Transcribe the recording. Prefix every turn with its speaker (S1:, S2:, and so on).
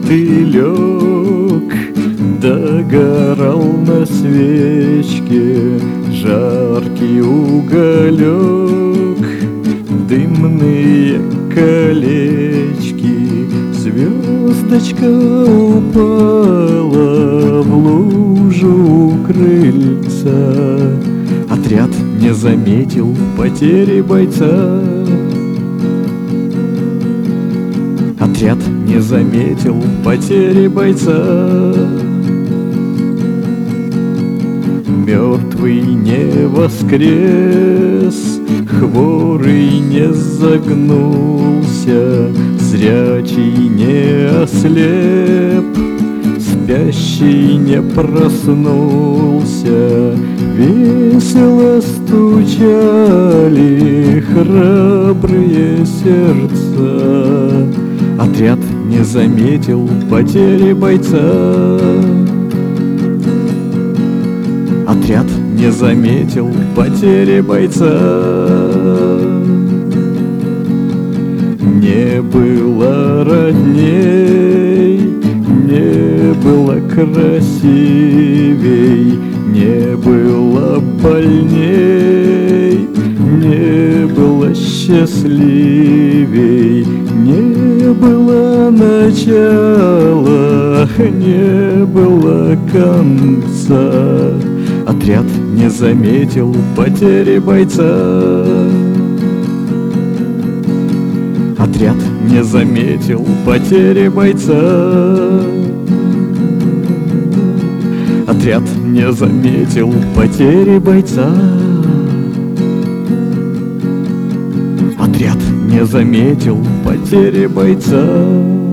S1: ты лег, догорал на свечке жаркий уголек, дымные колечки. Звездочка упала в лужу у крыльца. Отряд не заметил потери бойца. Отряд не заметил потери бойца. Мертвый не воскрес, хворый не загнулся, зрячий не ослеп, спящий не проснулся. Весело стучали храбрые сердца. Отряд не заметил потери бойца. Отряд не заметил потери бойца. Не было родней, не было красивей, не было больней, не было счастливей, не было начала, не было конца. Отряд не заметил потери бойца. Отряд не заметил потери бойца. Отряд не заметил потери бойца. Отряд не заметил потери бойца.